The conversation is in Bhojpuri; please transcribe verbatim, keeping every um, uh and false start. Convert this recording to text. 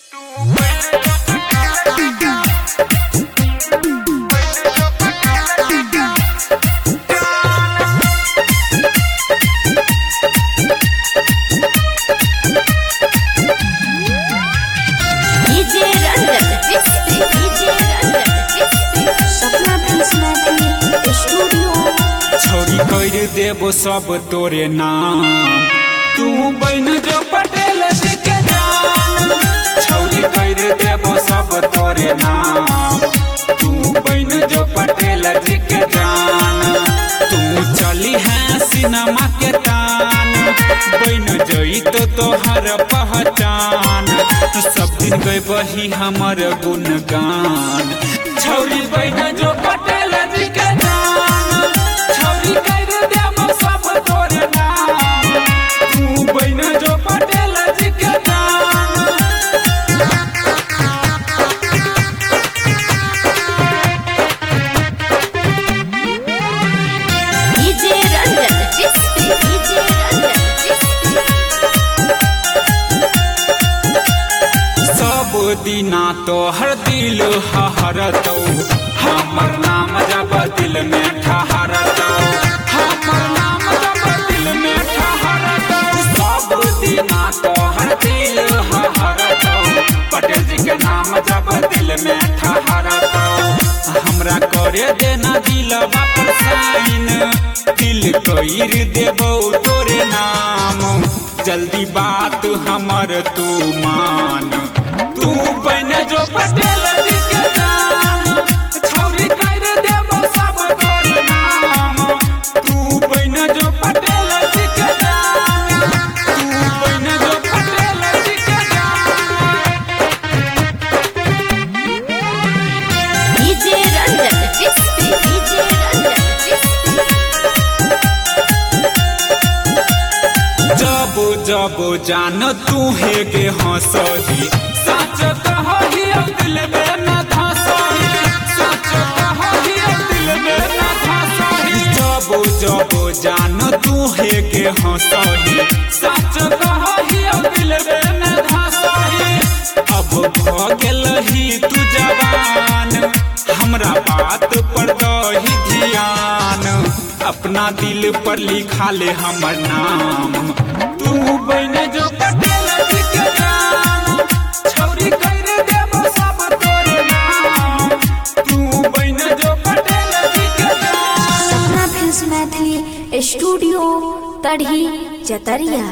छौरी कर देबो सब तोरे नाम, तू बन जो पटेल जी के जान। छौरी कर देबो सब तोरे नाम, तू बन जो पटेल जी के जान। तू चली है सिनेमा के तान, बन जई तो तोहर पहचान। सब दिन गए बही हमर गुणगान, छौरी बन जो पटेल जी के जान। छौरी कर देबो सब तोरे नाम, तू बन जो पटेल जी के जान। डीजे रंजन जिसपे डीजे रंजन जिसपे सब दिना तोहर दिल हहरतौ, हमर नाम जब दिल में ठहरतौ। हमर नाम जब दिल में ठहरतौ, सब दिना तोहर दिल हहरतौ। पटेल जी के नाम जब दिल में ठहरतौ, हमरा करे देना दिलवा पर साइन, दिल कइर देबौ तोरे नाम। जल्दी बात हमर तू मान, तू बन जो पटेल जी के जान। छौरी कर देबो सब तोरे नाम, तू बन जो पटेल जी के जान। तू बन जो पटेल जी के जान। डीजे रंजन जिसपे डीजे रंजन जिसपे जब जब जान तू है गे हंसही, सच कहही दिल में न धसही। सच कहही दिल में न धसही, जब जब जान तू है गे हंसही। सच कहही दिल में न धसही, अब भ गेलही तू जवान, हमरा बात पर दही ध्यान। अपना दिल पर लिखा ले हमर नाम, तू बन जो पटेल जी के जान। छौरी कर देबो सब तोरे नाम, तू बन जो पटेल जी के जान। सपना फिल्म्स मैथिली स्टूडियो तढ़ी जतरिया।